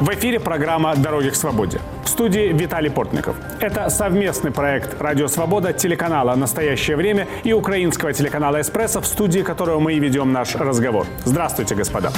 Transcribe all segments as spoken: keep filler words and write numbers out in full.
В эфире программа «Дороги к свободе». В студии Виталий Портников. Это совместный проект «Радио Свобода», телеканала «Настоящее время» и украинского телеканала «Эспрессо», в студии которого мы и ведем наш разговор. Здравствуйте, господа.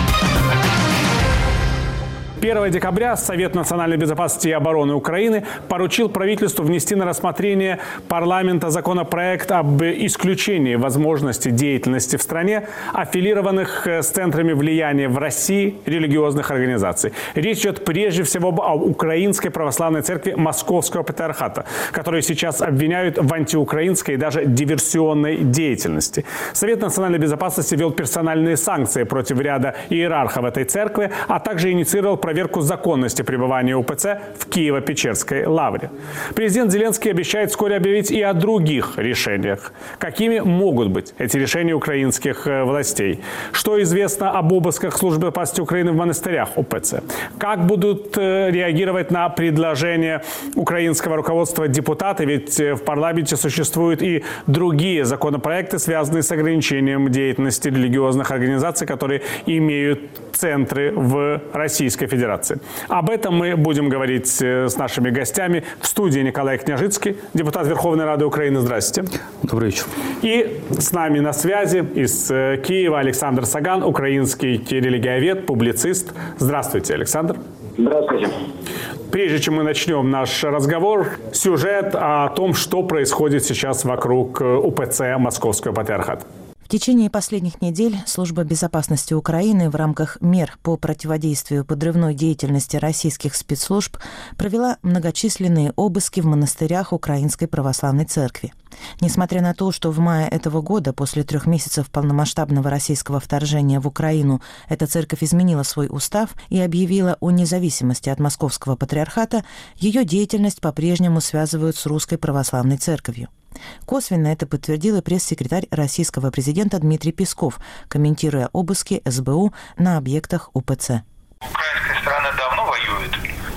первого декабря Совет национальной безопасности и обороны Украины поручил правительству внести на рассмотрение парламента законопроект об исключении возможности деятельности в стране аффилированных с центрами влияния в России религиозных организаций. Речь идет прежде всего об Украинской православной церкви Московского патриархата, которую сейчас обвиняют в антиукраинской и даже диверсионной деятельности. Совет национальной безопасности ввел персональные санкции против ряда иерархов этой церкви, а также инициировал проверку законности пребывания УПЦ в Киево-Печерской лавре. Президент Зеленский обещает вскоре объявить и о других решениях. Какими могут быть эти решения украинских властей? Что известно об обысках службы безопасности Украины в монастырях УПЦ? Как будут реагировать на предложение украинского руководства депутаты? Ведь в парламенте существуют и другие законопроекты, связанные с ограничением деятельности религиозных организаций, которые имеют центры в Российской Федерации. Об этом мы будем говорить с нашими гостями. В студии Николай Княжицкий, депутат Верховной Рады Украины. Здравствуйте. Добрый вечер. И с нами на связи из Киева Александр Саган, украинский религиовед, публицист. Здравствуйте, Александр. Здравствуйте. Прежде чем мы начнем наш разговор, сюжет о том, что происходит сейчас вокруг УПЦ Московского патриархата. В течение последних недель Служба безопасности Украины в рамках мер по противодействию подрывной деятельности российских спецслужб провела многочисленные обыски в монастырях Украинской православной церкви. Несмотря на то, что в мае этого года, после трех месяцев полномасштабного российского вторжения в Украину, эта церковь изменила свой устав и объявила о независимости от Московского патриархата, ее деятельность по-прежнему связывают с Русской православной церковью. Косвенно это подтвердил и пресс-секретарь российского президента Дмитрий Песков, комментируя обыски эс бэ у на объектах УПЦ. Украинская сторона давно воюет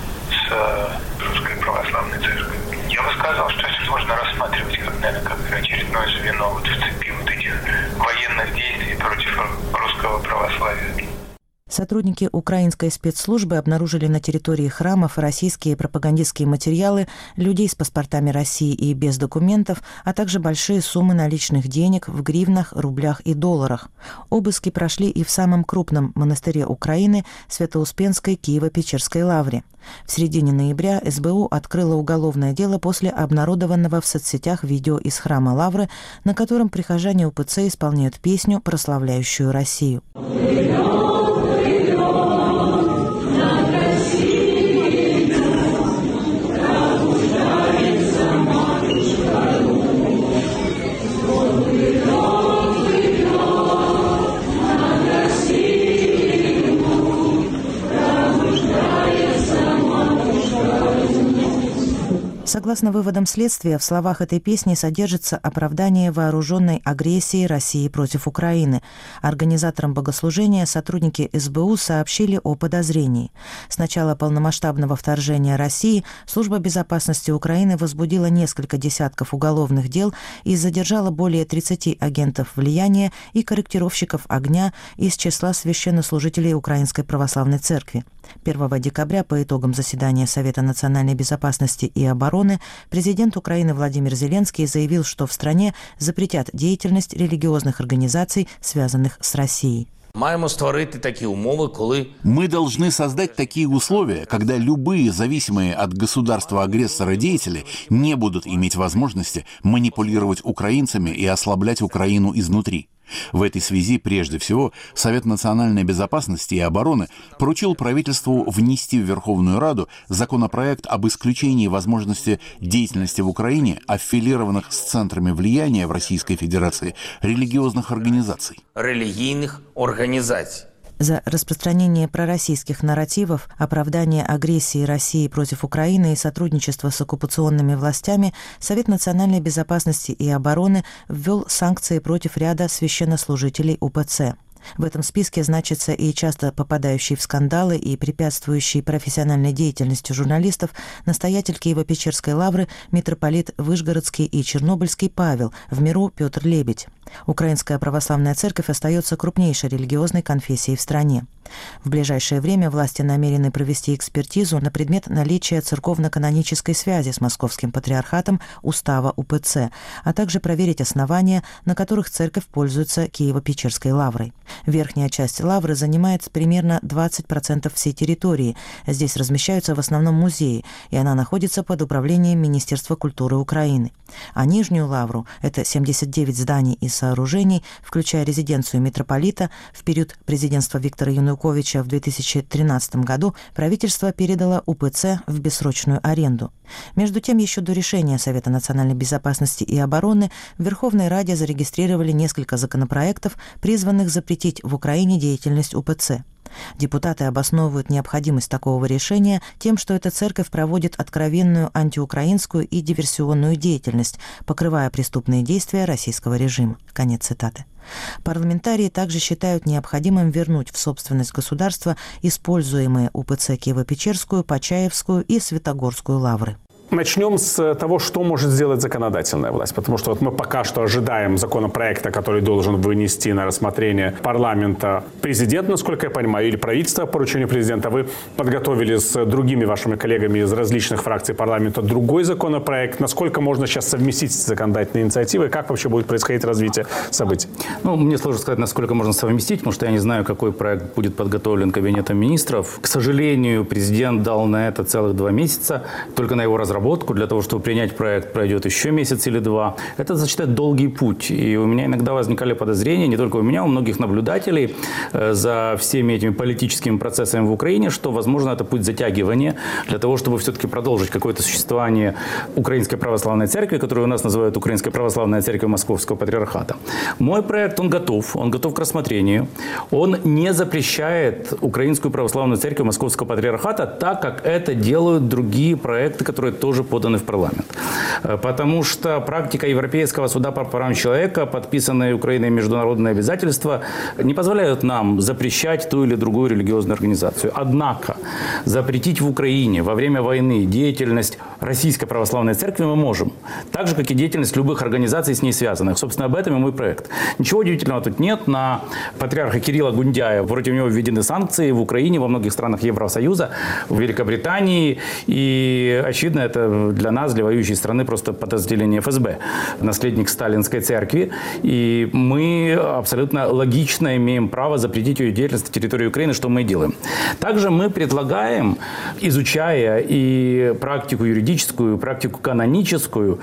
с Русской православной церковью. Я бы сказал, что это можно рассматривать как, наверное, как очередное звено вот в цепи вот этих военных действий против русского православия. Сотрудники украинской спецслужбы обнаружили на территории храмов российские пропагандистские материалы, людей с паспортами России и без документов, а также большие суммы наличных денег в гривнах, рублях и долларах. Обыски прошли и в самом крупном монастыре Украины – Свято-Успенской Киево-Печерской лавре. В середине ноября эс бэ у открыла уголовное дело после обнародованного в соцсетях видео из храма Лавры, на котором прихожане УПЦ исполняют песню, прославляющую Россию. Согласно выводам следствия, в словах этой песни содержится оправдание вооруженной агрессии России против Украины. Организаторам богослужения сотрудники эс бэ у сообщили о подозрении. С начала полномасштабного вторжения России Служба безопасности Украины возбудила несколько десятков уголовных дел и задержала более тридцати агентов влияния и корректировщиков огня из числа священнослужителей Украинской православной церкви. первого декабря по итогам заседания Совета национальной безопасности и обороны президент Украины Владимир Зеленский заявил, что в стране запретят деятельность религиозных организаций, связанных с Россией. Мы должны создать такие условия, когда любые зависимые от государства-агрессора деятели не будут иметь возможности манипулировать украинцами и ослаблять Украину изнутри. В этой связи, прежде всего, Совет национальной безопасности и обороны поручил правительству внести в Верховную Раду законопроект об исключении возможности деятельности в Украине аффилированных с центрами влияния в Российской Федерации религиозных организаций. Религийных организаций. За распространение пророссийских нарративов, оправдание агрессии России против Украины и сотрудничество с оккупационными властями Совет национальной безопасности и обороны ввел санкции против ряда священнослужителей УПЦ. В этом списке значится и часто попадающий в скандалы и препятствующий профессиональной деятельности журналистов настоятель Киево-Печерской лавры митрополит Вышгородский и Чернобыльский Павел, в миру Петр Лебедь. Украинская православная церковь остается крупнейшей религиозной конфессией в стране. В ближайшее время власти намерены провести экспертизу на предмет наличия церковно-канонической связи с Московским патриархатом устава У Пэ Цэ, а также проверить основания, на которых церковь пользуется Киево-Печерской лаврой. Верхняя часть лавры занимает примерно двадцать процентов всей территории. Здесь размещаются в основном музеи, и она находится под управлением Министерства культуры Украины. А нижнюю лавру, это семьдесят девять зданий и сооружений, включая резиденцию митрополита, в период президентства Виктора Януковича в две тысячи тринадцатом году правительство передало У Пэ Цэ в бессрочную аренду. Между тем, еще до решения Совета национальной безопасности и обороны в Верховной Раде зарегистрировали несколько законопроектов, призванных запретить в Украине деятельность У Пэ Цэ. Депутаты обосновывают необходимость такого решения тем, что эта церковь проводит откровенную антиукраинскую и диверсионную деятельность, покрывая преступные действия российского режима. Конец цитаты. Парламентарии также считают необходимым вернуть в собственность государства используемые У Пэ Цэ Киево-Печерскую, Почаевскую и Святогорскую лавры. Начнем с того, что может сделать законодательная власть. Потому что вот мы пока что ожидаем законопроекта, который должен вынести на рассмотрение парламента президент, насколько я понимаю, или правительство по поручению президента. Вы подготовили с другими вашими коллегами из различных фракций парламента другой законопроект. Насколько можно сейчас совместить эти законодательные инициативы? Как вообще будет происходить развитие событий? Ну, мне сложно сказать, насколько можно совместить, потому что я не знаю, какой проект будет подготовлен Кабинетом министров. К сожалению, президент дал на это целых два месяца, только на его разработку. Для того, чтобы принять проект, пройдет еще месяц или два. Это, зачитать, долгий путь. И у меня иногда возникали подозрения, не только у меня, у многих наблюдателей за всеми этими политическими процессами в Украине, что, возможно, это путь затягивания для того, чтобы все-таки продолжить какое-то существование Украинской Православной Церкви, которую у нас называют Украинской Православной Церковью Московского Патриархата. Мой проект, он готов, он готов к рассмотрению. Он не запрещает Украинскую Православную Церковь Московского Патриархата, так как это делают другие проекты, которые тоже уже поданы в парламент. Потому что практика Европейского суда по правам человека, подписанные Украиной международные обязательства, не позволяют нам запрещать ту или другую религиозную организацию. Однако запретить в Украине во время войны деятельность Российской Православной Церкви мы можем. Так же, как и деятельность любых организаций с ней связанных. Собственно, об этом и мой проект. Ничего удивительного тут нет. На патриарха Кирилла Гундяя против него введены санкции в Украине, во многих странах Евросоюза, в Великобритании. И, очевидно, это для нас, для воюющей страны, просто подразделение Эф Эс Бэ, наследник сталинской церкви. И мы абсолютно логично имеем право запретить ее деятельность на территории Украины, что мы и делаем. Также мы предлагаем, изучая и практику юридическую, и практику каноническую,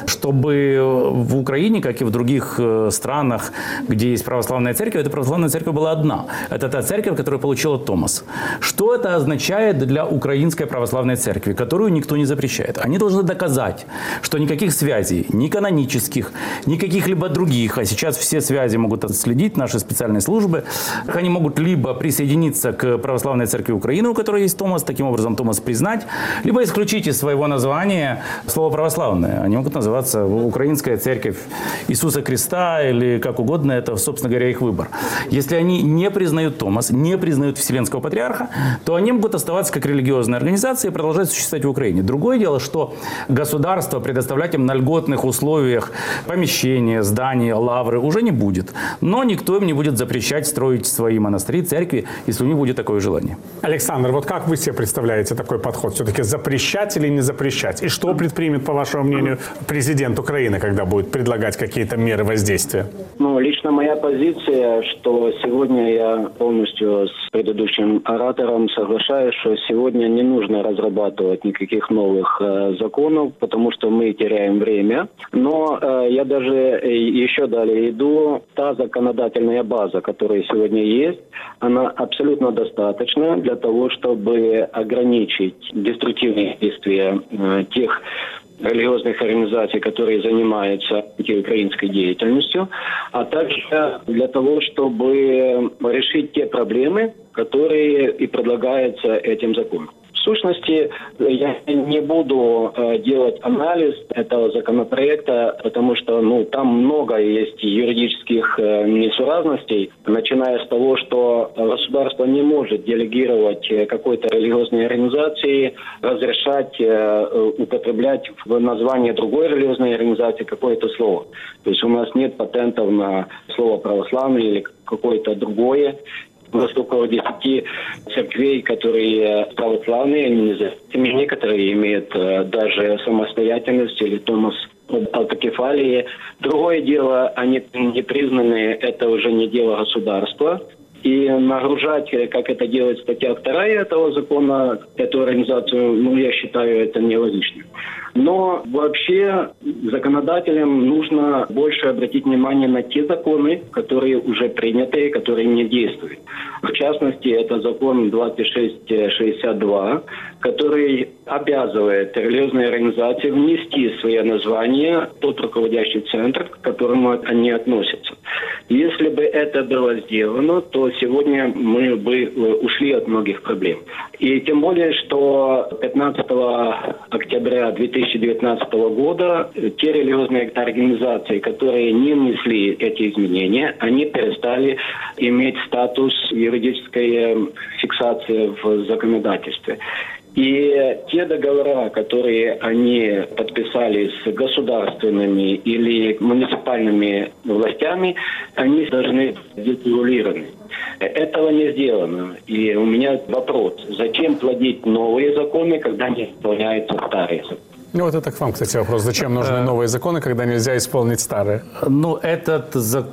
чтобы в Украине, как и в других странах, где есть православная церковь, эта православная церковь была одна. Это та церковь, которую получила Томас. Что это означает для Украинской православной церкви, которую никто не запрещает? Они должны доказать, что никаких связей, ни канонических, ни каких-либо других, а сейчас все связи могут отследить наши специальные службы, они могут либо присоединиться к Православной Церкви Украины, у которой есть Томас, таким образом Томас признать, либо исключить из своего названия слово «православное». Они могут называться Украинская Церковь Иисуса Христа или как угодно, это, собственно говоря, их выбор. Если они не признают Томас, не признают Вселенского Патриарха, то они могут оставаться как религиозная организация и продолжать существовать в Украине. Другое дело, что государство предоставлять им на льготных условиях помещения, здания, лавры уже не будет. Но никто им не будет запрещать строить свои монастыри, церкви, если у них будет такое желание. Александр, вот как вы себе представляете такой подход? Все-таки запрещать или не запрещать? И что предпримет, по вашему мнению, президент Украины, когда будет предлагать какие-то меры воздействия? Ну, лично моя позиция, что сегодня я полностью с предыдущим оратором соглашаюсь, что сегодня не нужно разрабатывать никаких новых э, законов, потому что мы теряем время. Но э, я даже еще далее иду. Та законодательная база, которая сегодня есть, она абсолютно достаточна для того, чтобы ограничить деструктивные действия э, тех религиозных организаций, которые занимаются антиукраинской деятельностью, а также для того, чтобы решить те проблемы, которые и предлагаются этим законом. В сущности, я не буду э, делать анализ этого законопроекта, потому что ну, там много есть юридических э, несуразностей, начиная с того, что государство не может делегировать какой-то религиозной организации, разрешать э, употреблять в названии другой религиозной организации какое-то слово. То есть у нас нет патентов на слово «православный» или какое-то другое. у нас около десяти церквей, которые православные, они независимые, некоторые имеют даже самостоятельность или томос автокефалии. Другое дело, они не признаны, это уже не дело государства. И нагружать, как это делает статья вторая этого закона, эту организацию, ну, я считаю, это нелогично. Но вообще законодателям нужно больше обратить внимание на те законы, которые уже приняты, которые не действуют. В частности, это закон двадцать шесть шестьдесят два, который обязывает религиозные организации внести свое название в тот руководящий центр, к которому они относятся. Если бы это было сделано, то сегодня мы бы ушли от многих проблем. И тем более, что пятнадцатого октября две тысячи девятнадцатого года те религиозные организации, которые не внесли эти изменения, они перестали иметь статус юридической фиксации в законодательстве. И те договора, которые они подписали с государственными или муниципальными властями, они должны быть регулированы. Этого не сделано. И у меня вопрос, зачем плодить новые законы, когда не исполняются старые законы? Ну, вот это к вам, кстати, вопрос. Зачем нужны новые законы, когда нельзя исполнить старые? Ну, этот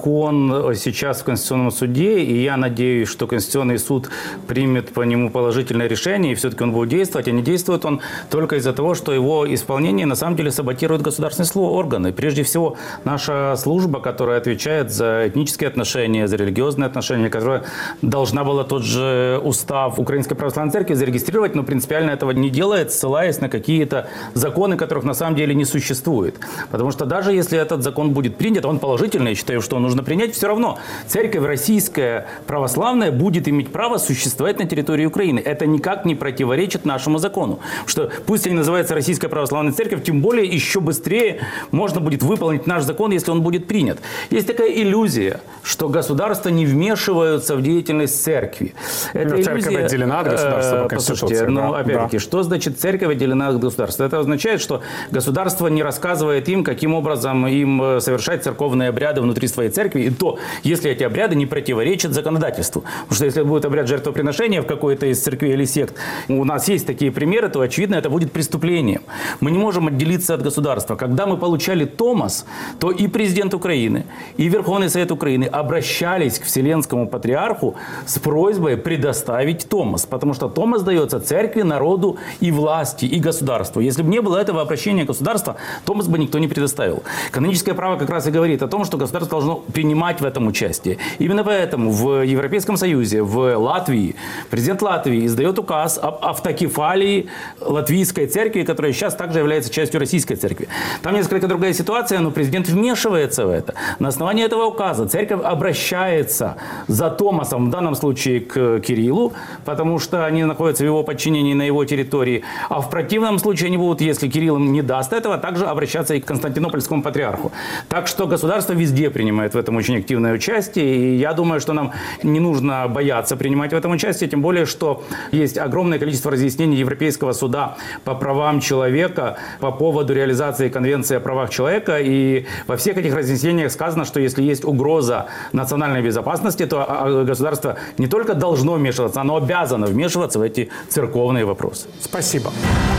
закон сейчас в Конституционном суде, и я надеюсь, что Конституционный суд примет по нему положительное решение, и все-таки он будет действовать. А не действует он только из-за того, что его исполнение на самом деле саботируют государственные органы. Прежде всего, наша служба, которая отвечает за этнические отношения, за религиозные отношения, которая должна была тот же устав Украинской Православной Церкви зарегистрировать, но принципиально этого не делает, ссылаясь на какие-то законы, которых на самом деле не существует. Потому что даже если этот закон будет принят, он положительный, я считаю, что он нужно принять, все равно церковь российская православная будет иметь право существовать на территории Украины. Это никак не противоречит нашему закону. Что пусть они называются Российская Православная Церковь, тем более еще быстрее можно будет выполнить наш закон, если он будет принят. Есть такая иллюзия, что государства не вмешиваются в деятельность церкви. Эта иллюзия, церковь отделена от государства по Конституции. Но опять-таки, да. Что значит церковь отделена от государства? Это означает, что государство не рассказывает им, каким образом им совершать церковные обряды внутри своей церкви. И то, если эти обряды не противоречат законодательству. Потому что если будет обряд жертвоприношения в какой-то из церквей или сект, у нас есть такие примеры, то, очевидно, это будет преступлением. Мы не можем отделиться от государства. Когда мы получали Томос, то и президент Украины, и Верховный Совет Украины обращались к Вселенскому Патриарху с просьбой предоставить Томос. Потому что Томос дается церкви, народу и власти, и государству. Если бы не было этого обращения государства, Томос бы никто не предоставил. Каноническое право как раз и говорит о том, что государство должно принимать в этом участие. Именно поэтому в Европейском Союзе, в Латвии, президент Латвии издает указ об автокефалии латвийской церкви, которая сейчас также является частью российской церкви. Там несколько другая ситуация, но президент вмешивается в это. На основании этого указа церковь обращается за Томосом, в данном случае к Кириллу, потому что они находятся в его подчинении на его территории. А в противном случае они будут, если Кирилл им не даст этого, также обращаться и к Константинопольскому патриарху. Так что государство везде принимает в этом очень активное участие. И я думаю, что нам не нужно бояться принимать в этом участие, тем более, что есть огромное количество разъяснений Европейского суда по правам человека, по поводу реализации Конвенции о правах человека. И во всех этих разъяснениях сказано, что если есть угроза национальной безопасности, то государство не только должно вмешиваться, оно обязано вмешиваться в эти церковные вопросы. Спасибо.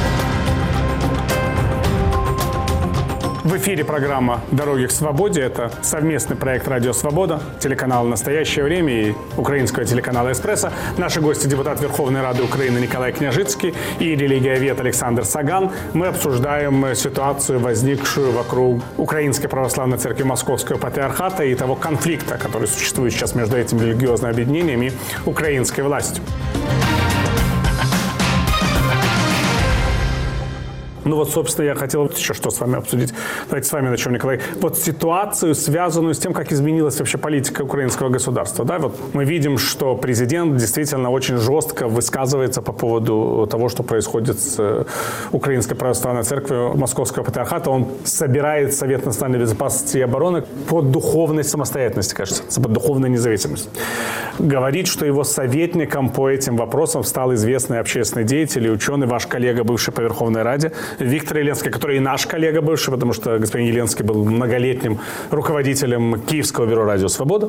В эфире программа «Дороги к свободе». Это совместный проект «Радио Свобода», телеканала «Настоящее время» и украинского телеканала «Эспрессо». Наши гости – депутат Верховной Рады Украины Николай Княжицкий и религиовед Александр Саган. Мы обсуждаем ситуацию, возникшую вокруг Украинской Православной Церкви Московского Патриархата и того конфликта, который существует сейчас между этим религиозным объединением и украинской властью. Ну вот, собственно, я хотел еще что с вами обсудить. Давайте с вами начнем, Николай. Вот ситуацию, связанную с тем, как изменилась вообще политика украинского государства. Да? Вот мы видим, что президент действительно очень жестко высказывается по поводу того, что происходит с Украинской Православной Церковью Московского Патриархата. Он собирает Совет национальной безопасности и обороны под духовной самостоятельности, кажется, под духовной независимость. Говорит, что его советником по этим вопросам стал известный общественный деятель и ученый, ваш коллега, бывший по Верховной Раде, Виктор Еленский, который и наш коллега бывший, потому что господин Еленский был многолетним руководителем Киевского бюро «Радио Свобода»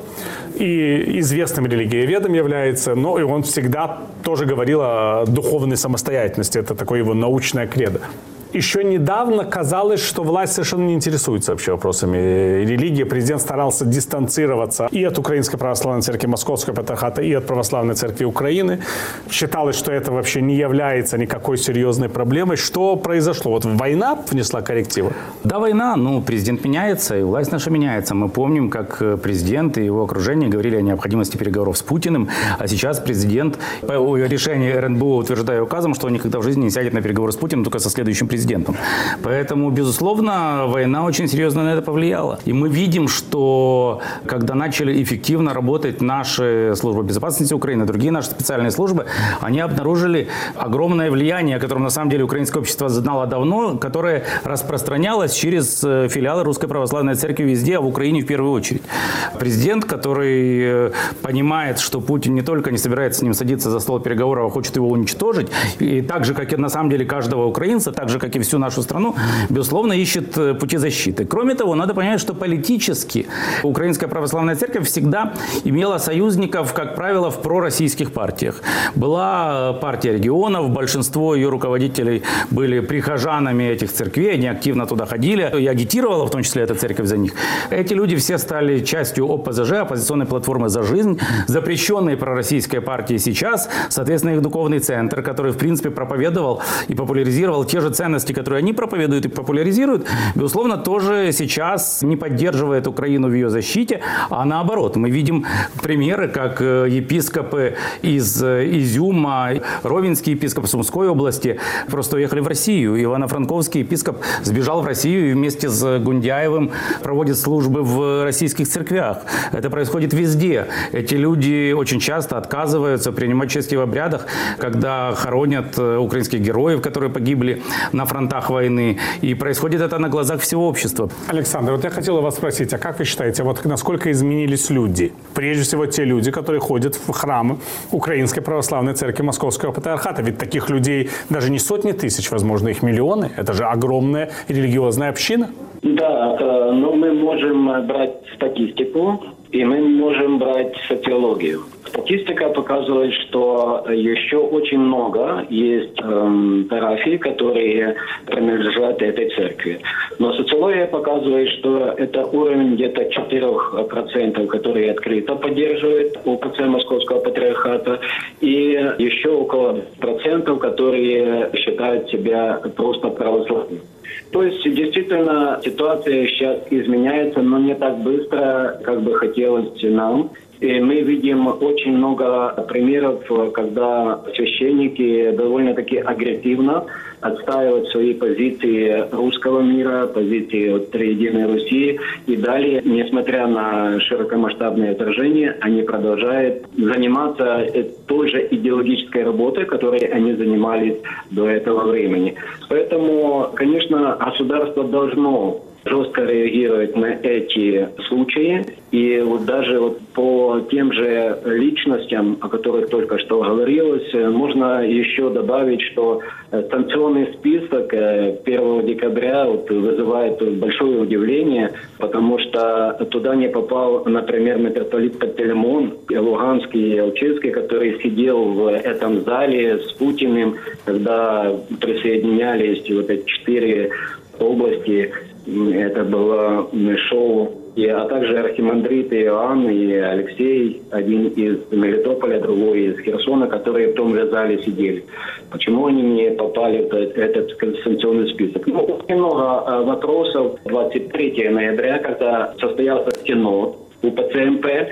и известным религиоведом является, но и он всегда тоже говорил о духовной самостоятельности. Это такое его научное кредо. Еще недавно казалось, что власть совершенно не интересуется вообще вопросами религии. Президент старался дистанцироваться и от Украинской Православной Церкви Московского Патриархата, и от Православной Церкви Украины. Считалось, что это вообще не является никакой серьезной проблемой. Что произошло? Вот война внесла коррективы? Да, война. Ну, президент меняется, и власть наша меняется. Мы помним, как президент и его окружение говорили о необходимости переговоров с Путиным, а сейчас президент по решению эр эн бэ о утверждает указом, что он никогда в жизни не сядет на переговоры с Путиным, только со следующим президентом. Поэтому, безусловно, война очень серьезно на это повлияла. И мы видим, что когда начали эффективно работать наши службы безопасности Украины, другие наши специальные службы, они обнаружили огромное влияние, о котором на самом деле украинское общество знало давно, которое распространялось через филиалы Русской Православной Церкви везде, а в Украине в первую очередь. Президент, который понимает, что Путин не только не собирается с ним садиться за стол переговоров, а хочет его уничтожить, и так же, как и на самом деле каждого украинца, так же, как и всю нашу страну, безусловно, ищет пути защиты. Кроме того, надо понять, что политически Украинская Православная Церковь всегда имела союзников, как правило, в пророссийских партиях. Была партия регионов, большинство ее руководителей были прихожанами этих церквей, они активно туда ходили, и агитировала, в том числе эта церковь, за них. Эти люди все стали частью о пэ зэ жэ, оппозиционной платформы «За жизнь», запрещенной пророссийской партии сейчас, соответственно, их духовный центр, который, в принципе, проповедовал и популяризировал те же ценности, которые они проповедуют и популяризируют, безусловно, тоже сейчас не поддерживает Украину в ее защите, а наоборот. Мы видим примеры, как епископы из Изюма, Ровенский епископ Сумской области просто уехали в Россию. Ивано-Франковский епископ сбежал в Россию и вместе с Гундяевым проводит службы в российских церквях. Это происходит везде. Эти люди очень часто отказываются принимать участие в обрядах, когда хоронят украинских героев, которые погибли на фронтах войны. И происходит это на глазах всего общества. Александр, вот я хотел вас спросить, а как вы считаете, вот насколько изменились люди? Прежде всего, те люди, которые ходят в храмы Украинской Православной Церкви Московского Патриархата. Ведь таких людей даже не сотни тысяч, возможно, их миллионы. Это же огромная религиозная община. Да, но мы можем брать статистику, и мы можем брать социологию. Статистика показывает, что еще очень много есть эм, парафий, которые принадлежат этой церкви. Но социология показывает, что это уровень где-то четыре процента, которые открыто поддерживают о пэ цэ Московского Патриархата, и еще около процентов, которые считают себя просто православными. То есть, действительно, ситуация сейчас изменяется, но не так быстро, как бы хотелось нам. И мы видим очень много примеров, когда священники довольно-таки агрессивно отстаивают свои позиции русского мира, позиции от Триединой Руси. И далее, несмотря на широкомасштабные вторжения, они продолжают заниматься той же идеологической работой, которой они занимались до этого времени. Поэтому, конечно, государство должно жестко реагировать на эти случаи. И вот даже вот по тем же личностям, о которых только что говорилось, можно еще добавить, что санкционный список первого декабря вот вызывает большое удивление, потому что туда не попал, например, митрополит Пантелеймон, Луганский и Алчевский, который сидел в этом зале с Путиным, когда присоединялись вот эти четыре области. Это было шоу, и, а также архимандрит Иоанн и Алексей, один из Мелитополя, другой из Херсона, которые в том же зале сидели. Почему они не попали в этот санкционный список? Ну, очень много вопросов. двадцать третьего ноября, когда состоялся синод у пэ цэ эм пэ,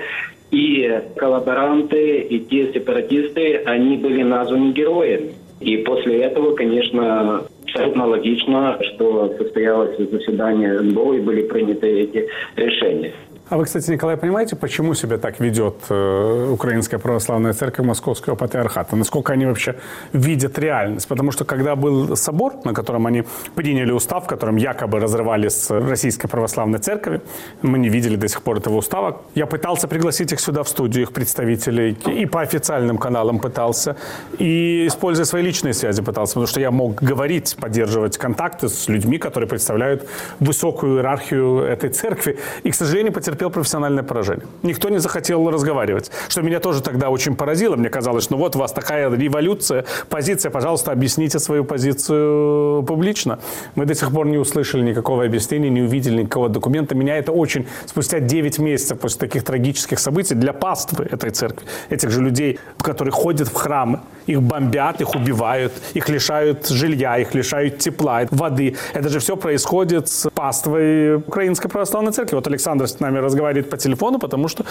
и коллаборанты, и те сепаратисты, они были названы героями. И после этого, конечно, абсолютно логично, что состоялось заседание эн бэ о и были приняты эти решения. А вы, кстати, Николай, понимаете, почему себя так ведет э, Украинская Православная Церковь Московского Патриархата? Насколько они вообще видят реальность? Потому что когда был собор, на котором они приняли устав, в котором якобы разрывали с Российской Православной Церковью, мы не видели до сих пор этого устава. Я пытался пригласить их сюда в студию, их представителей, и по официальным каналам пытался, и, используя свои личные связи, пытался, потому что я мог говорить, поддерживать контакты с людьми, которые представляют высокую иерархию этой церкви, и, к сожалению, потерпел профессиональное поражение. Никто не захотел разговаривать, что меня тоже тогда очень поразило. Мне казалось, ну вот у вас такая революция, позиция, пожалуйста, объясните свою позицию публично. Мы до сих пор не услышали никакого объяснения, не увидели никакого документа. Меня это очень, спустя девять месяцев после таких трагических событий, для паствы этой церкви, этих же людей, которые ходят в храмы, их бомбят, их убивают, их лишают жилья, их лишают тепла, воды. Это же все происходит с паствой Украинской Православной Церкви. Вот Александр с нами разговаривает по телефону, потому что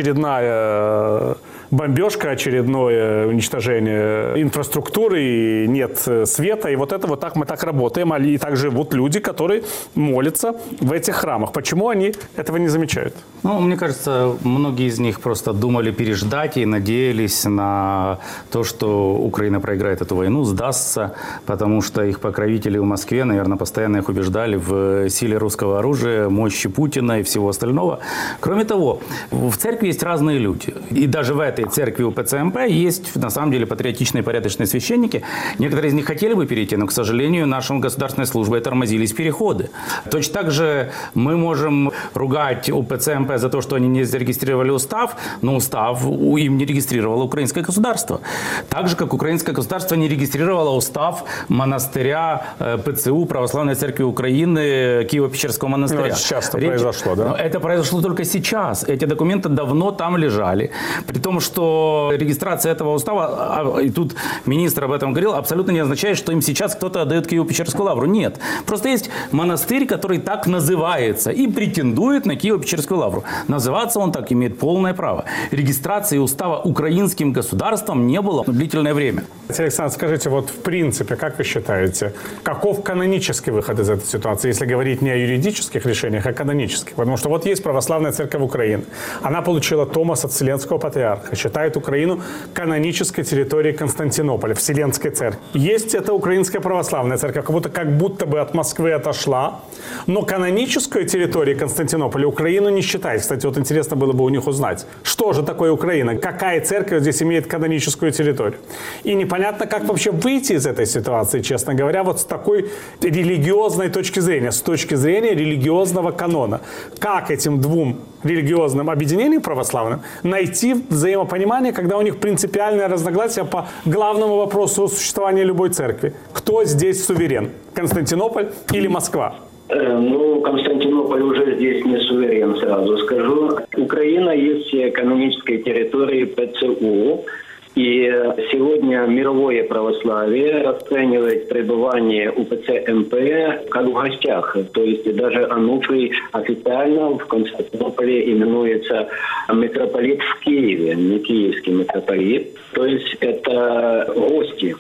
очередная бомбежка, очередное уничтожение инфраструктуры, и нет света. И вот это вот так мы так работаем. И так живут люди, которые молятся в этих храмах. Почему они этого не замечают? Ну, мне кажется, многие из них просто думали переждать и надеялись на то, что Украина проиграет эту войну, сдастся, потому что их покровители в Москве, наверное, постоянно их убеждали в силе русского оружия, мощи Путина и всего остального. Кроме того, в церкви есть разные люди. И даже в этой церкви у УПЦ-МП есть, на самом деле, патриотичные, порядочные священники. Некоторые из них хотели бы перейти, но, к сожалению, нашим государственной службой тормозились переходы. Точно так же мы можем ругать УПЦ-МП за то, что они не зарегистрировали устав, но устав им не регистрировало украинское государство. Так же, как украинское государство не регистрировало устав монастыря ПЦУ Православной Церкви Украины Киево-Печерского монастыря. Ну, это часто Речь... произошло, да? Но это произошло только сейчас. Эти документы давно там лежали. При том, что регистрация этого устава, и тут министр об этом говорил, абсолютно не означает, что им сейчас кто-то отдает Киево-Печерскую лавру. Нет. Просто есть монастырь, который так называется и претендует на Киево-Печерскую лавру. Называться он так имеет полное право. Регистрации устава украинским государством не было длительное время. Александр, скажите, вот в принципе, как вы считаете, каков канонический выход из этой ситуации, если говорить не о юридических решениях, а канонических? Потому что вот есть Православная Церковь Украины. Она получила томос от Вселенского Патриарха, считает Украину канонической территорией Константинополя, Вселенской Церкви. Есть эта Украинская Православная Церковь, как будто, как будто бы от Москвы отошла, но канонической территорией Константинополя Украину не считает. Кстати, вот интересно было бы у них узнать, что же такое Украина, какая церковь здесь имеет каноническую территорию. И непонятно, как вообще выйти из этой ситуации, честно говоря, вот с такой религиозной точки зрения, с точки зрения религиозного канона. Как этим двум религиозным объединениям православным найти взаимопонимание, когда у них принципиальное разногласие по главному вопросу существования любой церкви? Кто здесь суверен? Константинополь или Москва? Ну, Константинополь уже здесь не суверен, сразу скажу. Украина есть канонической территорией ПЦУ. И сегодня мировое православие расценивает пребывание УПЦ-МП как в гостях. То есть даже Ануфрий официально в Константинополе именуется митрополит в Киеве, не киевский митрополит. То есть это гости.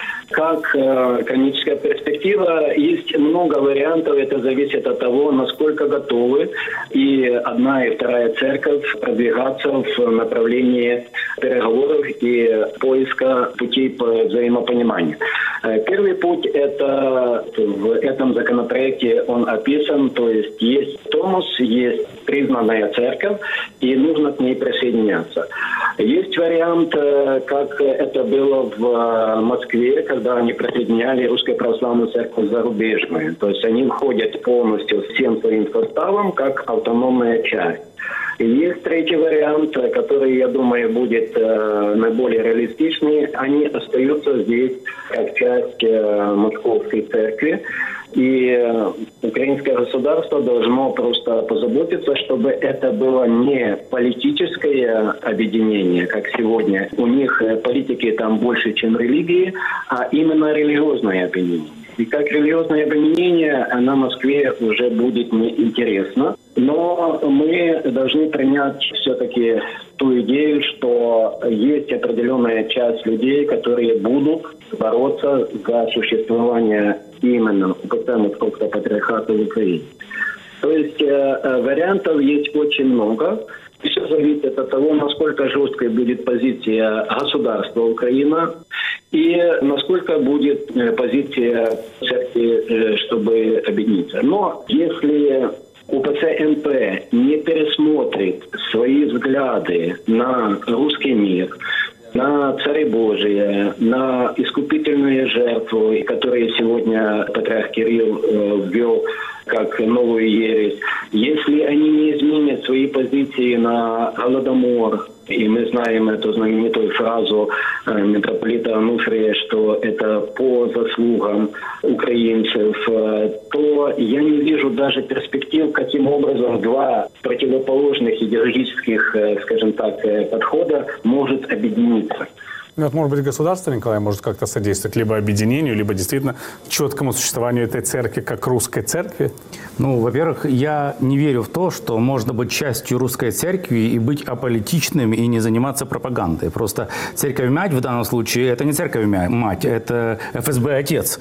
Как э, каноническая перспектива, есть много вариантов. Это зависит от того, насколько готовы и одна, и вторая церковь продвигаться в направлении переговоров и поиска путей по взаимопониманию. Первый путь – это в этом законопроекте он описан, то есть есть томос, есть признанная церковь, и нужно к ней присоединяться. Есть вариант, как это было в Москве, когда они присоединяли Русскую Православную Церковь зарубежную. То есть они входят полностью всем своим составом как автономная часть. И есть третий вариант, который, я думаю, будет э, наиболее реалистичный. Они остаются здесь как часть э, Московской церкви. И э, украинское государство должно просто позаботиться, чтобы это было не политическое объединение, как сегодня. У них э, политики там больше, чем религии, а именно религиозное объединение. И как религиозное объединение на Москве уже будет неинтересно. Но мы должны принять все-таки ту идею, что есть определенная часть людей, которые будут бороться за существование именно УПЦ Московского Патриархата в Украине. То есть э, вариантов есть очень много. Все зависит от того, насколько жесткой будет позиция государства Украина и насколько будет позиция церкви, чтобы объединиться. Но если УПЦ-МП не пересмотрит свои взгляды на русский мир, на Царе Божие, на искупительные жертвы, которые сегодня патриарх Кирилл э, ввел как новую ересь, если они не изменят свои позиции на Голодомор, и мы знаем эту знаменитую фразу э, митрополита Ануфрия, что это по заслугам украинцев, э, то я не вижу даже перспектив, каким образом два противоположных идеологических, э, скажем так, э, подхода может объединиться. Ну, вот, может быть, государство, Николай, может как-то содействовать либо объединению, либо действительно четкому существованию этой церкви как русской церкви? Ну, во-первых, я не верю в то, что можно быть частью русской церкви и быть аполитичным и не заниматься пропагандой. Просто церковь-мать в данном случае – это не церковь-мать, это эф эс бэ отец.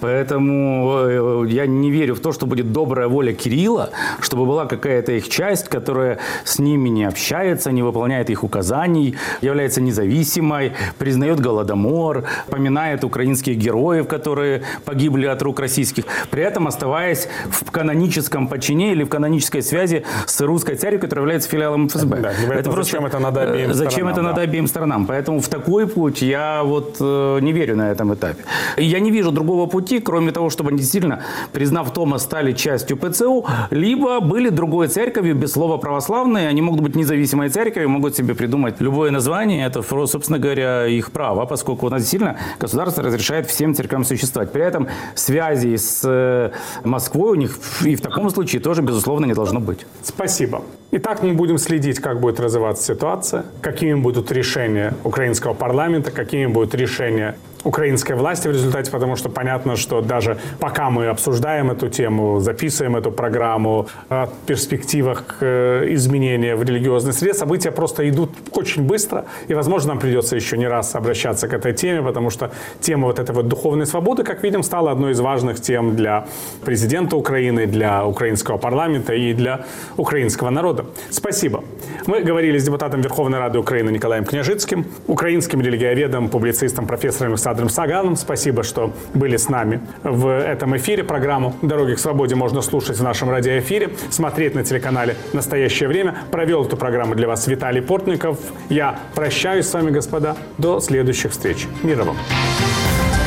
Поэтому я не верю в то, что будет добрая воля Кирилла, чтобы была какая-то их часть, которая с ними не общается, не выполняет их указаний, является независимой, признает Голодомор, поминает украинских героев, которые погибли от рук российских, при этом оставаясь в каноническом подчине или в канонической связи с русской церковью, которая является филиалом эф эс бэ. Да, это просто, зачем это надо обеим зачем сторонам? это Да. надо обеим сторонам? Поэтому в такой путь я вот э, не верю на этом этапе. И я не вижу другого пути, кроме того, чтобы они действительно, признав Тома, стали частью пэ цэ у, либо были другой церковью, без слова православные, они могут быть независимой церковью, могут себе придумать любое название, это, собственно говоря, их право, поскольку у нас действительно государство разрешает всем церквям существовать. При этом связи с Москвой у них и в таком случае тоже, безусловно, не должно быть. Спасибо. Итак, мы будем следить, как будет развиваться ситуация, какими будут решения украинского парламента, какими будут решения украинской власти в результате, потому что понятно, что даже пока мы обсуждаем эту тему, записываем эту программу о перспективах изменения в религиозной среде, события просто идут очень быстро, и, возможно, нам придется еще не раз обращаться к этой теме, потому что тема вот этой вот духовной свободы, как видим, стала одной из важных тем для президента Украины, для украинского парламента и для украинского народа. Спасибо. Мы говорили с депутатом Верховной Рады Украины Николаем Княжицким, украинским религиоведом, публицистом, профессором Александром Саганом. Спасибо, что были с нами в этом эфире. Программу «Дороги к свободе» можно слушать в нашем радиоэфире, смотреть на телеканале «Настоящее время». Провел эту программу для вас Виталий Портников. Я прощаюсь с вами, господа. До следующих встреч. Мира вам.